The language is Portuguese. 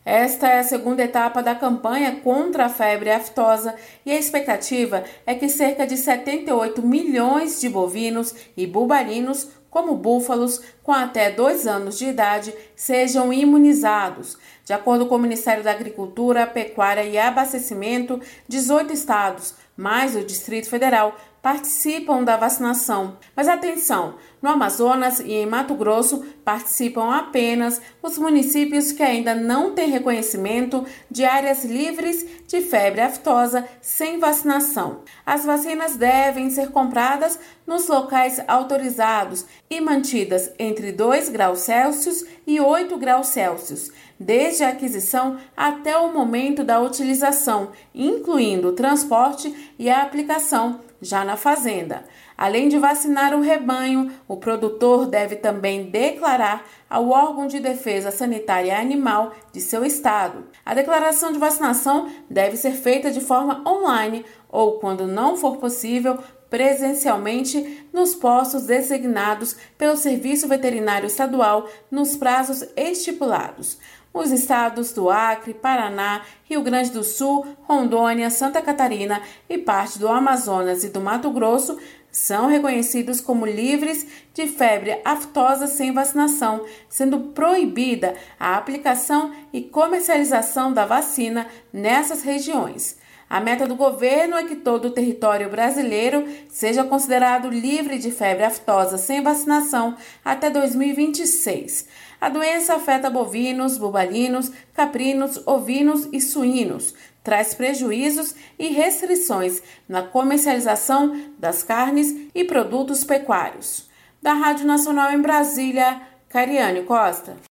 Esta é a segunda etapa da campanha contra a febre aftosa e a expectativa é que cerca de 78 milhões de bovinos e bubalinos, como búfalos, com até 2 anos de idade, sejam imunizados. De acordo com o Ministério da Agricultura, Pecuária e Abastecimento, 18 estados, mais o Distrito Federal, participam da vacinação. Mas atenção, no Amazonas e em Mato Grosso participam apenas os municípios que ainda não têm reconhecimento de áreas livres de febre aftosa sem vacinação. As vacinas devem ser compradas nos locais autorizados e mantidas entre 2 graus Celsius e 8 graus Celsius, desde a aquisição até o momento da utilização, incluindo o transporte e a aplicação já na fazenda. Além de vacinar o rebanho, o produtor deve também declarar ao órgão de defesa sanitária animal de seu estado. A declaração de vacinação deve ser feita de forma online ou, quando não for possível, presencialmente nos postos designados pelo Serviço Veterinário Estadual nos prazos estipulados. Os estados do Acre, Paraná, Rio Grande do Sul, Rondônia, Santa Catarina e parte do Amazonas e do Mato Grosso são reconhecidos como livres de febre aftosa sem vacinação, sendo proibida a aplicação e comercialização da vacina nessas regiões. A meta do governo é que todo o território brasileiro seja considerado livre de febre aftosa sem vacinação até 2026. A doença afeta bovinos, bubalinos, caprinos, ovinos e suínos. Traz prejuízos e restrições na comercialização das carnes e produtos pecuários. Da Rádio Nacional em Brasília, Cariane Costa.